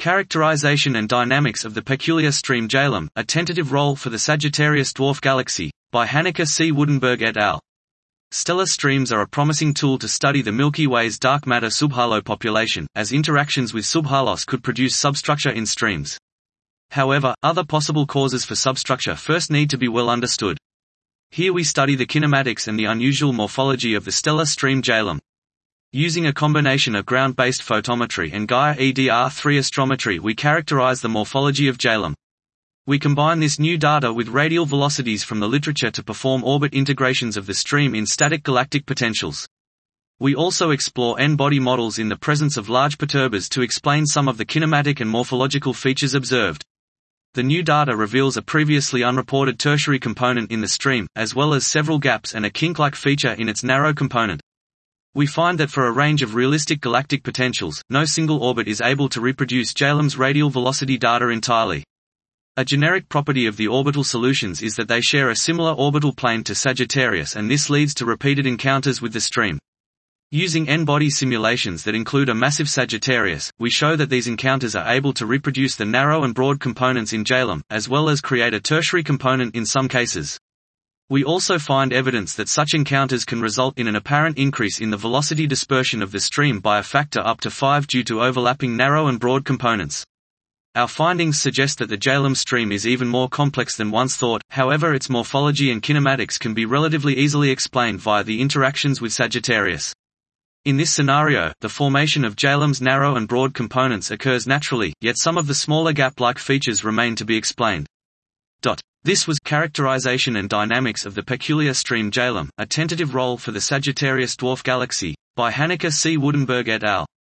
Characterization and Dynamics of the Peculiar Stream Jhelum, A Tentative Role for the Sagittarius Dwarf Galaxy, by Hanneke C. Woudenberg et al. Stellar streams are a promising tool to study the Milky Way's dark matter subhalo population, as interactions with subhalos could produce substructure in streams. However, other possible causes for substructure first need to be well understood. Here we study the kinematics and the unusual morphology of the stellar stream Jhelum. Using a combination of ground-based photometry and Gaia EDR3 astrometry, we characterize the morphology of Jhelum. We combine this new data with radial velocities from the literature to perform orbit integrations of the stream in static galactic potentials. We also explore N-body models in the presence of large perturbers to explain some of the kinematic and morphological features observed. The new data reveals a previously unreported tertiary component in the stream, as well as several gaps and a kink-like feature in its narrow component. We find that for a range of realistic galactic potentials, no single orbit is able to reproduce Jhelum's radial velocity data entirely. A generic property of the orbital solutions is that they share a similar orbital plane to Sagittarius, and this leads to repeated encounters with the stream. Using N-body simulations that include a massive Sagittarius, we show that these encounters are able to reproduce the narrow and broad components in Jhelum, as well as create a tertiary component in some cases. We also find evidence that such encounters can result in an apparent increase in the velocity dispersion of the stream by a factor up to 5 due to overlapping narrow and broad components. Our findings suggest that the Jhelum stream is even more complex than once thought, however its morphology and kinematics can be relatively easily explained via the interactions with Sagittarius. In this scenario, the formation of Jhelum's narrow and broad components occurs naturally, yet some of the smaller gap-like features remain to be explained. This was Characterization and Dynamics of the Peculiar Stream Jhelum, A Tentative Role for the Sagittarius Dwarf Galaxy, by Hanneke C. Woudenberg et al.